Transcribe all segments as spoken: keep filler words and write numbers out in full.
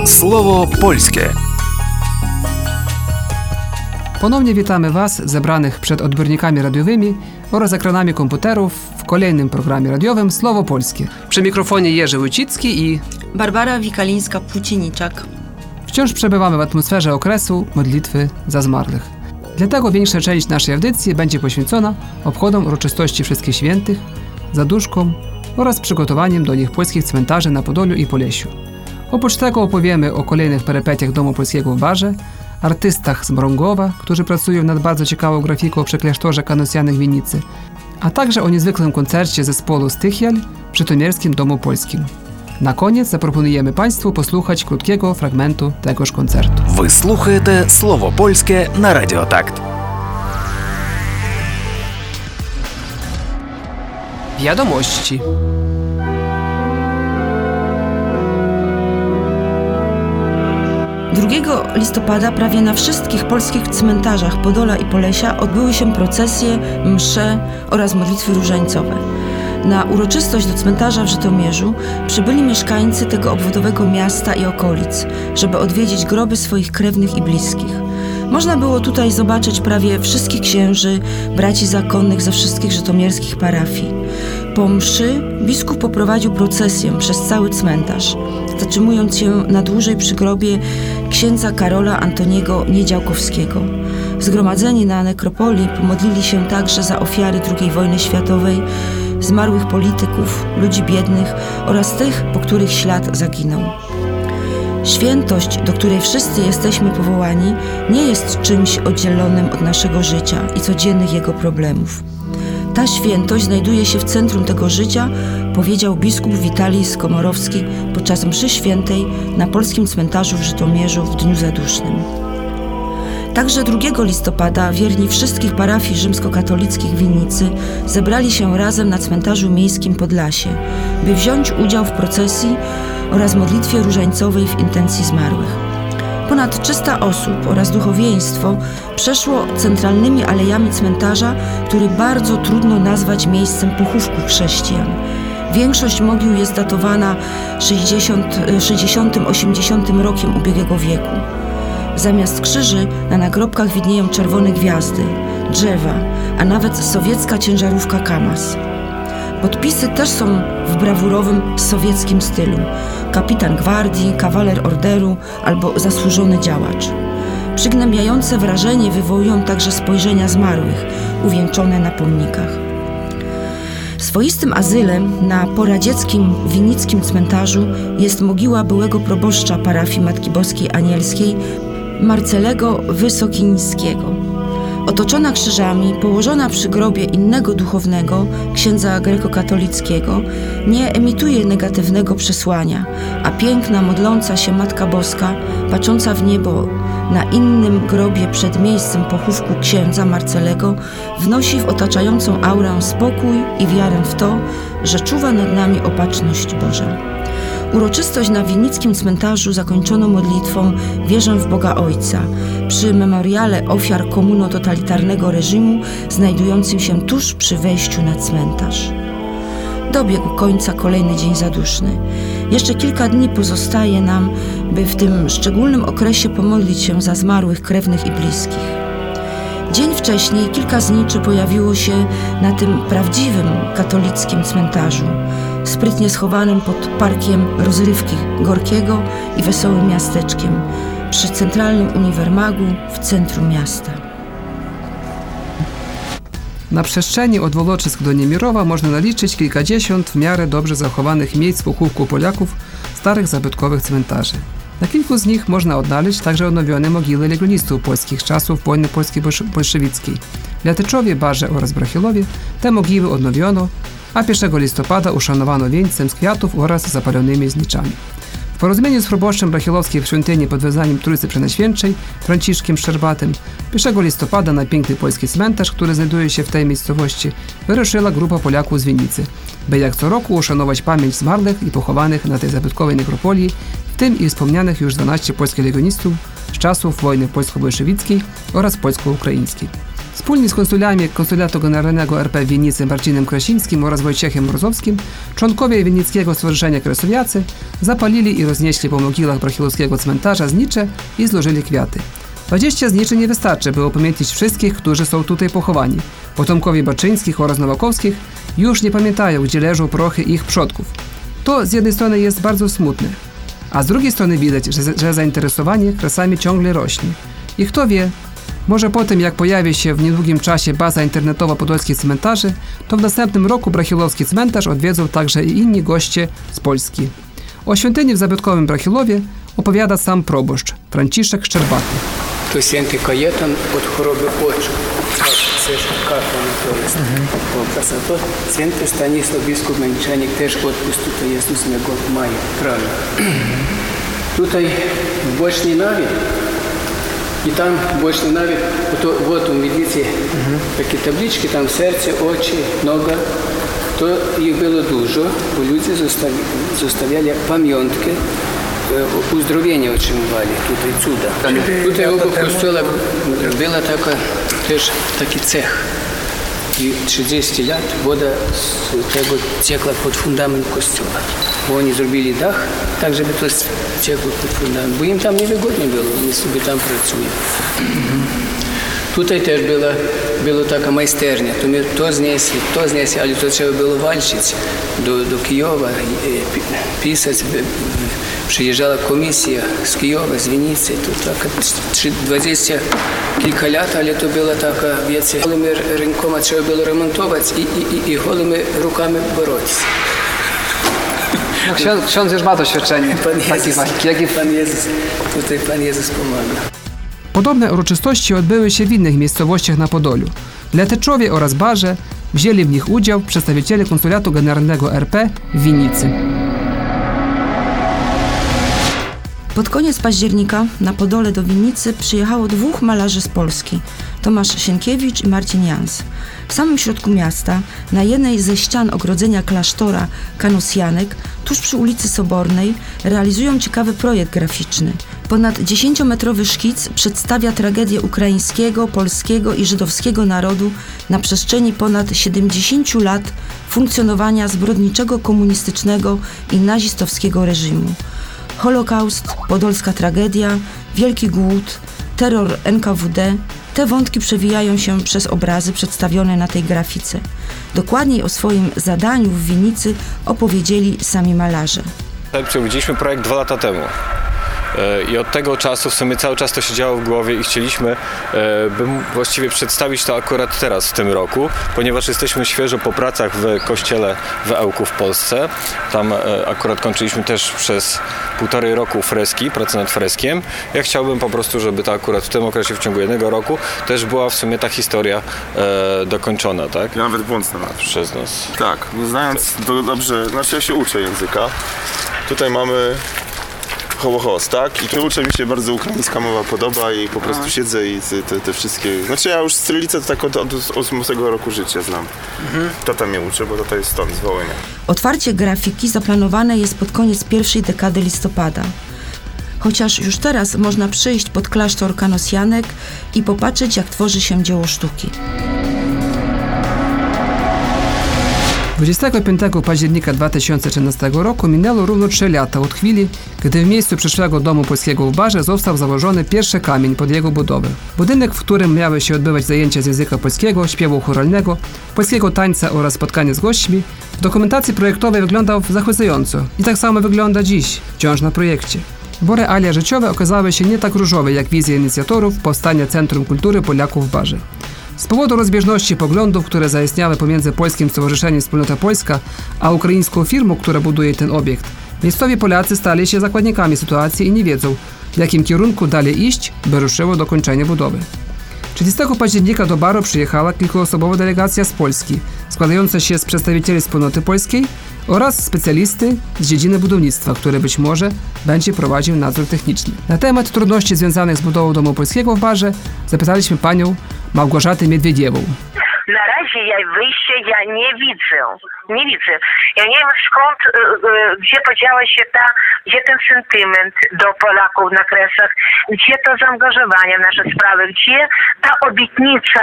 Слово польskie. Ponownie witamy Was, zebranych przed odbiornikami radiowymi oraz ekranami komputerów w kolejnym programie radiowym Słowo Polskie. Przy mikrofonie Jerzy Wójcicki i Barbara Wikalińska-Płócieniczak. Wciąż przebywamy w atmosferze okresu modlitwy za zmarłych. Dlatego większa część naszej audycji będzie poświęcona obchodom uroczystości Wszystkich Świętych, zaduszkom oraz przygotowaniem do nich polskich cmentarzy na Podoliu i Polesiu. Oprócz tego opowiemy o kolejnych perypetiach Domu Polskiego w Barze, artystach z Mrągowa, którzy pracują nad bardzo ciekawą grafiką przy klasztorze Kanusjanych w Winnicy, a także o niezwykłym koncercie zespołu Stychiel w Żytomierskim Domu Polskim. Na koniec zaproponujemy Państwu posłuchać krótkiego fragmentu tegoż koncertu. Ви слухаєте Слово польське на Радіо Такт. Wiadomości. drugiego listopada prawie na wszystkich polskich cmentarzach Podola i Polesia odbyły się procesje, msze oraz modlitwy różańcowe. Na uroczystość do cmentarza w Żytomierzu przybyli mieszkańcy tego obwodowego miasta i okolic, żeby odwiedzić groby swoich krewnych i bliskich. Można było tutaj zobaczyć prawie wszystkich księży, braci zakonnych ze wszystkich żytomierskich parafii. Po mszy biskup poprowadził procesję przez cały cmentarz, zatrzymując się na dłużej przy grobie księdza Karola Antoniego Niedziałkowskiego. Zgromadzeni na nekropolii pomodlili się także za ofiary drugiej wojny światowej, zmarłych polityków, ludzi biednych oraz tych, po których ślad zaginął. Świętość, do której wszyscy jesteśmy powołani, nie jest czymś oddzielonym od naszego życia i codziennych jego problemów. Ta świętość znajduje się w centrum tego życia, powiedział biskup Witalij Skomorowski podczas mszy świętej na polskim cmentarzu w Żytomierzu w dniu zadusznym. Także drugiego listopada wierni wszystkich parafii rzymskokatolickich w Winnicy zebrali się razem na cmentarzu miejskim Podlasie, by wziąć udział w procesji oraz modlitwie różańcowej w intencji zmarłych. Ponad trzysta osób oraz duchowieństwo przeszło centralnymi alejami cmentarza, który bardzo trudno nazwać miejscem pochówku chrześcijan. Większość mogił jest datowana sześćdziesiątym osiemdziesiątym rokiem ubiegłego wieku. Zamiast krzyży na nagrobkach widnieją czerwone gwiazdy, drzewa, a nawet sowiecka ciężarówka KAMAZ. Podpisy też są w brawurowym sowieckim stylu. Kapitan gwardii, kawaler orderu albo zasłużony działacz. Przygnębiające wrażenie wywołują także spojrzenia zmarłych, uwieńczone na pomnikach. Swoistym azylem na poradzieckim winnickim cmentarzu jest mogiła byłego proboszcza parafii Matki Boskiej Anielskiej Marcelego Wysokińskiego. Otoczona krzyżami, położona przy grobie innego duchownego, księdza grekokatolickiego, nie emituje negatywnego przesłania, a piękna, modląca się Matka Boska, patrząca w niebo na innym grobie przed miejscem pochówku księdza Marcelego, wnosi w otaczającą aurę spokój i wiarę w to, że czuwa nad nami opatrzność Boża. Uroczystość na winnickim cmentarzu zakończono modlitwą Wierzę w Boga Ojca przy memoriale ofiar komunototalitarnego reżimu znajdującym się tuż przy wejściu na cmentarz. Dobiegł końca kolejny dzień zaduszny. Jeszcze kilka dni pozostaje nam, by w tym szczególnym okresie pomodlić się za zmarłych krewnych i bliskich. Dzień wcześniej kilka zniczy pojawiło się na tym prawdziwym katolickim cmentarzu, sprytnie schowanym pod parkiem rozrywki Gorkiego i wesołym miasteczkiem, przy centralnym uniwermagu w centrum miasta. Na przestrzeni od Woloczysk do Niemirowa można naliczyć kilkadziesiąt w miarę dobrze zachowanych miejsc pochówku Polaków starych zabytkowych cmentarzy. Na kilku z nich można odnaleźć także odnowione mogiły legionistów polskich czasów wojny polskiej bolszewickiej. W Latyczowie, Barze oraz Brachilowie te mogiły odnowiono, a pierwszego listopada uszanowano wieńcem z kwiatów oraz zapalonymi zniczami. W porozumieniu z proboszczem brachilowskiej w świątyni pod wezwaniem Trójcy Przenajświętszej, Franciszkiem Szczerbatym, pierwszego listopada na piękny polski cmentarz, który znajduje się w tej miejscowości, wyruszyła grupa Polaków z Winnicy, by jak co roku uszanować pamięć zmarłych i pochowanych na tej zabytkowej nekropolii, w tym i wspomnianych już dwanaście polskich legionistów z czasów wojny polsko-bolszewickiej oraz polsko-ukraińskiej. Wspólnie z konsulami Konsulatu Generalnego R P w Winnicy Marcinem Krasińskim oraz Wojciechem Mrozowskim członkowie Winnickiego Stowarzyszenia Kresowiacy zapalili i roznieśli po mogilach Brachilowskiego cmentarza znicze i złożyli kwiaty. Dwadzieścia zniczy nie wystarczy, by upamiętnić wszystkich, którzy są tutaj pochowani. Potomkowie Baczyńskich oraz Nowakowskich już nie pamiętają, gdzie leżą prochy ich przodków. To z jednej strony jest bardzo smutne, a z drugiej strony widać, że, że zainteresowanie kresami ciągle rośnie. I kto wie, może po tym, jak pojawi się w niedługim czasie baza internetowa podolskich cmentarzy, to w następnym roku Brachilowski cmentarz odwiedzą także i inni goście z Polski. O świątyni w zabytkowym Brachilowie opowiada sam proboszcz Franciszek Szczerbaty. To święty Kajetan od choroby oczu. Це ж карта натомість. Образ. А то святий Станіслав, біскуп Мельничанік, теж подпис тут є, Ісусного має. Правильно. Тут в бочній наві, і там в бочній наві, ото, от у Медвіці такі таблички, там серце, очі, нога. То їх було дуже, бо люди зоставляли як пам'ятки, uzdrowienie otrzymywali, tutaj cuda. Tutaj obok kościoła była taka, też taki cech. I trzydzieści lat woda z tego ciekła pod fundament kościoła. Bo oni zrobili dach, tak żeby to ciekło pod fundament, bo im tam niewygodnie było, oni sobie tam pracują. Tutaj też była, była taka majsternia, to my to znieśli, to znieśli, ale to trzeba było walczyć do, do Kijowa, pisać. Przyjeżdżała komisja z Kijowa, z Winnicy, to taka dwadzieścia kilka lat, ale to była taka wiecie, gołymi rękoma trzeba było remontować i, i, i, i gołymi rukami borotися. No, ksiądz, ksiądz już ma doświadczenie. Pan Jezus, taki... Pan Jezus, tutaj Pan Jezus pomaga. Podobne uroczystości odbyły się w innych miejscowościach na Podoliu. W Leteczowie oraz Barze wzięli w nich udział przedstawiciele Konsulatu Generalnego R P w Winnicy. Pod koniec października na Podole do Winnicy przyjechało dwóch malarzy z Polski, Tomasz Sienkiewicz i Marcin Jans. W samym środku miasta, na jednej ze ścian ogrodzenia klasztora Kanusjanek, tuż przy ulicy Sobornej, realizują ciekawy projekt graficzny. Ponad dziesięciometrowy szkic przedstawia tragedię ukraińskiego, polskiego i żydowskiego narodu na przestrzeni ponad siedemdziesięciu lat funkcjonowania zbrodniczego komunistycznego i nazistowskiego reżimu. Holokaust, podolska tragedia, wielki głód, terror N K W D – te wątki przewijają się przez obrazy przedstawione na tej grafice. Dokładniej o swoim zadaniu w Winnicy opowiedzieli sami malarze. Przeprowadziliśmy projekt dwa lata temu. I od tego czasu w sumie cały czas to się działo w głowie i chcieliśmy by właściwie przedstawić to akurat teraz, w tym roku, ponieważ jesteśmy świeżo po pracach w kościele w Ełku w Polsce. Tam akurat kończyliśmy też przez półtorej roku freski, pracę nad freskiem. Ja chciałbym po prostu, żeby to akurat w tym okresie, w ciągu jednego roku, też była w sumie ta historia e, dokończona, tak? Ja nawet błąd nawet. Przez nas. Tak, znając to dobrze, znaczy ja się uczę języka. Tutaj mamy Hołochos, tak? I tu uczę mi się bardzo ukraińska mowa podoba i po prostu siedzę i te, te wszystkie... Znaczy ja już cyrylicę to tak od, od ósmego roku życia znam. Mhm. Tata mnie uczy, bo tata jest stąd, z Wołynia. Otwarcie grafiki zaplanowane jest pod koniec pierwszej dekady listopada. Chociaż już teraz można przyjść pod klasztor Kanusjanek i popatrzeć, jak tworzy się dzieło sztuki. dwudziestego piątego października dwa tysiące trzynastego roku minęło równo trzy lata od chwili, gdy w miejscu przyszłego Domu Polskiego w Barze został założony pierwszy kamień pod jego budowę. Budynek, w którym miały się odbywać zajęcia z języka polskiego, śpiewu choralnego, polskiego tańca oraz spotkania z gośćmi, w dokumentacji projektowej wyglądał zachwycająco i tak samo wygląda dziś, wciąż na projekcie. Bo realia życiowe okazały się nie tak różowe jak wizja inicjatorów powstania Centrum Kultury Polaków w Barze. Z powodu rozbieżności poglądów, które zaistniały pomiędzy Polskim Stowarzyszeniem Wspólnota Polska, a ukraińską firmą, która buduje ten obiekt, miejscowi Polacy stali się zakładnikami sytuacji i nie wiedzą, w jakim kierunku dalej iść, by ruszyło do kończenia budowy. trzydziestego października do Baru przyjechała kilkuosobowa delegacja z Polski, składająca się z przedstawicieli Wspólnoty Polskiej oraz specjalisty z dziedziny budownictwa, który być może będzie prowadził nadzór techniczny. Na temat trudności związanych z budową Domu Polskiego w Barze zapytaliśmy panią Małgorzatę Miedwiediewą. Na razie ja wyjścia ja nie widzę, nie widzę. Ja nie wiem skąd, gdzie podziała się ta, gdzie ten sentyment do Polaków na Kresach, gdzie to zaangażowanie w nasze sprawy, gdzie ta obietnica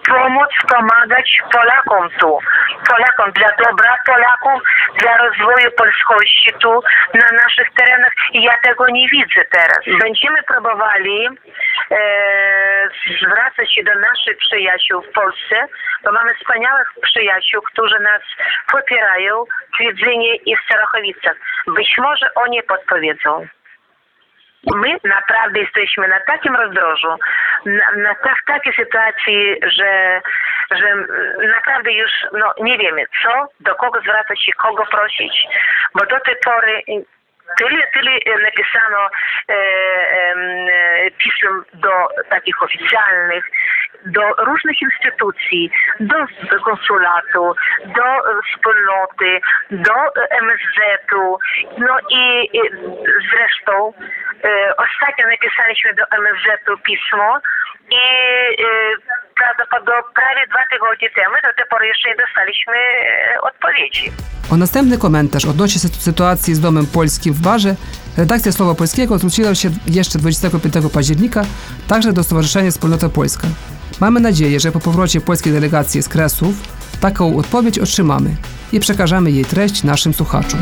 pomóc, pomagać Polakom tu. Polakom, dla dobra Polaków, dla rozwoju polskości tu na naszych terenach i ja tego nie widzę teraz. Będziemy próbowali e, zwracać się do naszych przyjaciół w Polsce, bo mamy wspaniałych przyjaciół, którzy nas popierają w Wiedzynie i w Starachowicach. Być może oni podpowiedzą. My naprawdę jesteśmy na takim rozdrożu, na, na ta, w takiej sytuacji, że, że naprawdę już no, nie wiemy co, do kogo zwracać się, kogo prosić, bo do tej pory tyle, tyle napisano e, e, pism do takich oficjalnych, do różnych instytucji, do konsulatu, do wspólnoty, do em es zetu, no i, i zresztą e, ostatnio napisaliśmy do em es zetu pismo i e, prawdopodobnie prawie dwa tygodnie temu, do tej pory jeszcze nie dostaliśmy e, odpowiedzi. O następny komentarz odnośnie sytuacji z Domem Polskim w Barze redakcja Słowa Polskiego zwróciła się jeszcze dwudziestego piątego października także do Stowarzyszenia Wspólnota Polska. Mamy nadzieję, że po powrocie polskiej delegacji z Kresów taką odpowiedź otrzymamy i przekażemy jej treść naszym słuchaczom.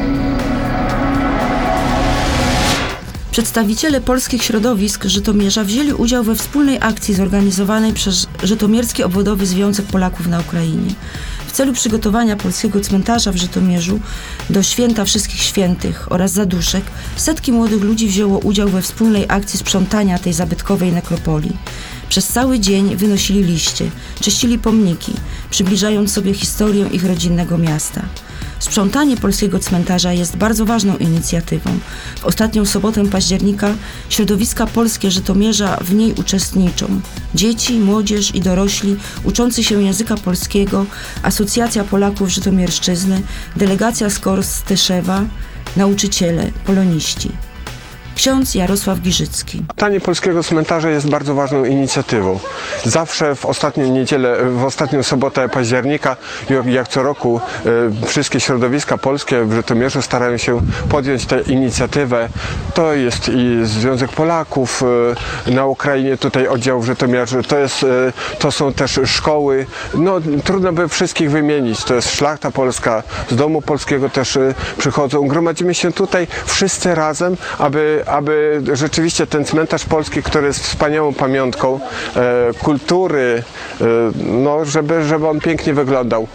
Przedstawiciele polskich środowisk Żytomierza wzięli udział we wspólnej akcji zorganizowanej przez Żytomierski Obwodowy Związek Polaków na Ukrainie. W celu przygotowania polskiego cmentarza w Żytomierzu do Święta Wszystkich Świętych oraz Zaduszek setki młodych ludzi wzięło udział we wspólnej akcji sprzątania tej zabytkowej nekropolii. Przez cały dzień wynosili liście, czyścili pomniki, przybliżając sobie historię ich rodzinnego miasta. Sprzątanie polskiego cmentarza jest bardzo ważną inicjatywą. W ostatnią sobotę października środowiska polskie Żytomierza w niej uczestniczą. Dzieci, młodzież i dorośli uczący się języka polskiego, Asocjacja Polaków Żytomierszczyzny, delegacja z Korstyszewa, nauczyciele, poloniści. Ksiądz Jarosław Giżycki. Sprzątanie polskiego cmentarza jest bardzo ważną inicjatywą. Zawsze w ostatnią niedzielę, w ostatnią sobotę października, jak co roku, wszystkie środowiska polskie w Żytomierzu starają się podjąć tę inicjatywę. To jest i Związek Polaków na Ukrainie, tutaj oddział w Żytomierzu, to, jest, to są też szkoły. No, trudno by wszystkich wymienić. To jest Szlachta Polska, z Domu Polskiego też przychodzą. Gromadzimy się tutaj wszyscy razem, aby aby rzeczywiście ten cmentarz polski, który jest wspaniałą pamiątką e, kultury, e, no, żeby, żeby on pięknie wyglądał.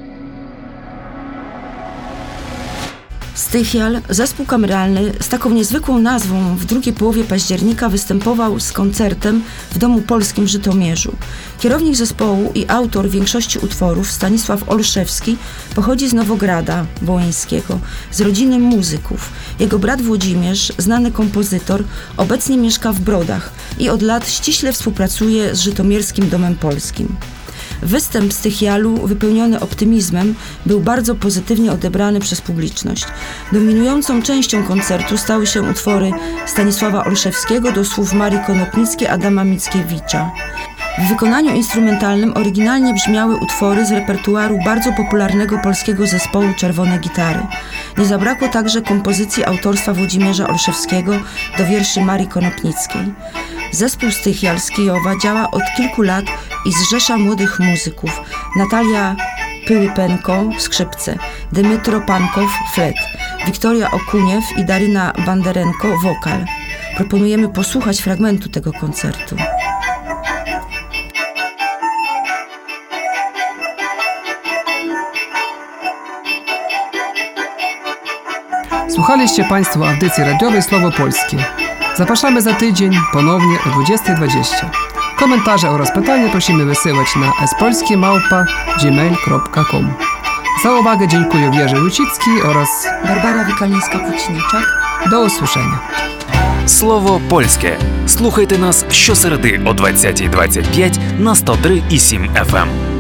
Stychial, zespół kameralny z taką niezwykłą nazwą w drugiej połowie października występował z koncertem w Domu Polskim w Żytomierzu. Kierownik zespołu i autor większości utworów, Stanisław Olszewski, pochodzi z Nowograda Wołyńskiego, z rodziny muzyków. Jego brat Włodzimierz, znany kompozytor, obecnie mieszka w Brodach i od lat ściśle współpracuje z Żytomierskim Domem Polskim. Występ Stychialu, wypełniony optymizmem, był bardzo pozytywnie odebrany przez publiczność. Dominującą częścią koncertu stały się utwory Stanisława Olszewskiego do słów Marii Konopnickiej, Adama Mickiewicza. W wykonaniu instrumentalnym oryginalnie brzmiały utwory z repertuaru bardzo popularnego polskiego zespołu Czerwone Gitary. Nie zabrakło także kompozycji autorstwa Włodzimierza Olszewskiego do wierszy Marii Konopnickiej. Zespół Stychial z Kijowa działa od kilku lat i zrzesza młodych muzyków. Natalia Pyłypenko – skrzypce, Dymitro Pankow – flet, Wiktoria Okuniew i Daryna Banderenko – wokal. Proponujemy posłuchać fragmentu tego koncertu. Słuchaliście Państwo audycji radiowej Słowo Polskie. Zapraszamy za tydzień ponownie o dwudziesta dwadzieścia. Komentarze oraz pytania prosimy wysyłać na spolskie małpa gmail kropka com. Za uwagę dziękuję Jerzy Lucicki oraz Barbara Wikalińska-Kuciniczak. Do usłyszenia. Слово польське. Слухайте нас щосереди о двадцятій двадцять п'ять на сто три і сім еф ем.